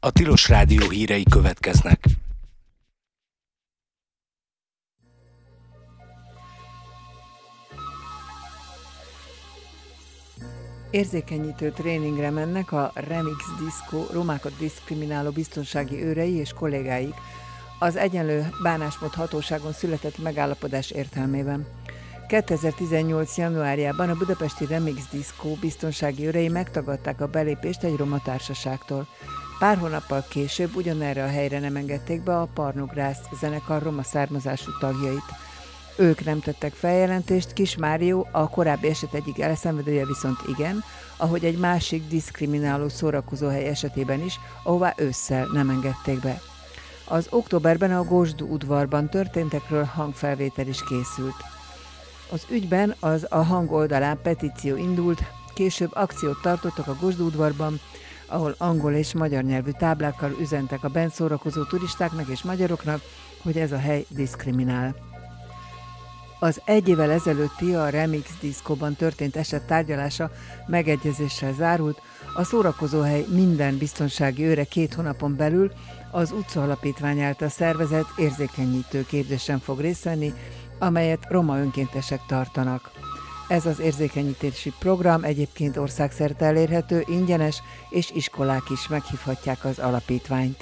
A Tilos Rádió hírei következnek. Érzékenyítő tréningre mennek a Remix Disco romákat diszkrimináló biztonsági őrei és kollégáik az Egyenlő Bánásmód Hatóságon született megállapodás értelmében. 2018. januárjában a budapesti Remix Disco biztonsági őrei megtagadták a belépést egy roma társaságtól. Pár hónappal később ugyanerre a helyre nem engedték be a Parnogrász zenekar roma származású tagjait. Ők nem tettek feljelentést, Kis Márió, a korábbi eset egyik elszenvedője viszont igen, ahogy egy másik diszkrimináló szórakozóhely esetében is, ahová ősszel nem engedték be. Az októberben a Gosdú udvarban történtekről hangfelvétel is készült. Az ügyben a Hang oldalán petíció indult, később akciót tartottak a Gosdú udvarban, ahol angol és magyar nyelvű táblákkal üzentek a bent szórakozó turistáknak és magyaroknak, hogy ez a hely diszkriminál. Az egy évvel ezelőtti a Remix Discoban történt eset tárgyalása megegyezéssel zárult, a szórakozóhely minden biztonsági őre 2 hónapon belül az Utca Alapítvány által szervezett érzékenyítő képzésen fog részt venni, amelyet roma önkéntesek tartanak. Ez az érzékenyítési program egyébként országszerte elérhető, ingyenes, és iskolák is meghívhatják az alapítványt.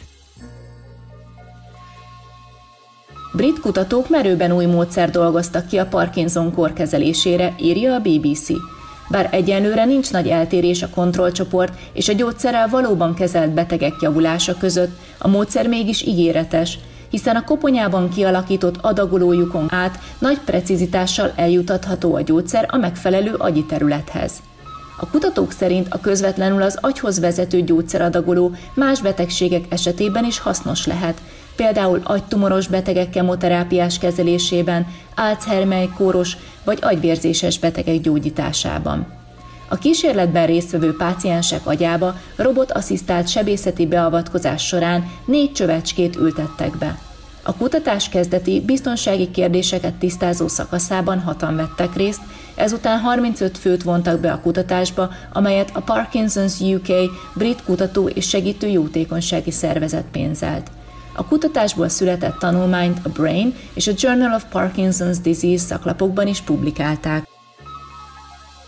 Brit kutatók merőben új módszert dolgoztak ki a Parkinson-kór kezelésére, írja a BBC. Bár egyelőre nincs nagy eltérés a kontrollcsoport és a gyógyszerrel valóban kezelt betegek javulása között, a módszer mégis ígéretes, hiszen a koponyában kialakított adagolójukon át nagy precizitással eljutatható a gyógyszer a megfelelő agyi területhez. A kutatók szerint a közvetlenül az agyhoz vezető gyógyszeradagoló más betegségek esetében is hasznos lehet, például agytumoros betegek kemoterápiás kezelésében, Alzheimer-kóros vagy agyvérzéses betegek gyógyításában. A kísérletben résztvevő páciensek agyába robotasszisztált sebészeti beavatkozás során 4 csövecskét ültettek be. A kutatás kezdeti biztonsági kérdéseket tisztázó szakaszában 6-an vettek részt, ezután 35 főt vontak be a kutatásba, amelyet a Parkinson's UK brit kutató és segítő jótékonysági szervezet pénzelt. A kutatásból született tanulmányt a Brain és a Journal of Parkinson's Disease szaklapokban is publikálták.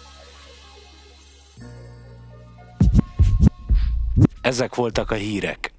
Ezek voltak a hírek.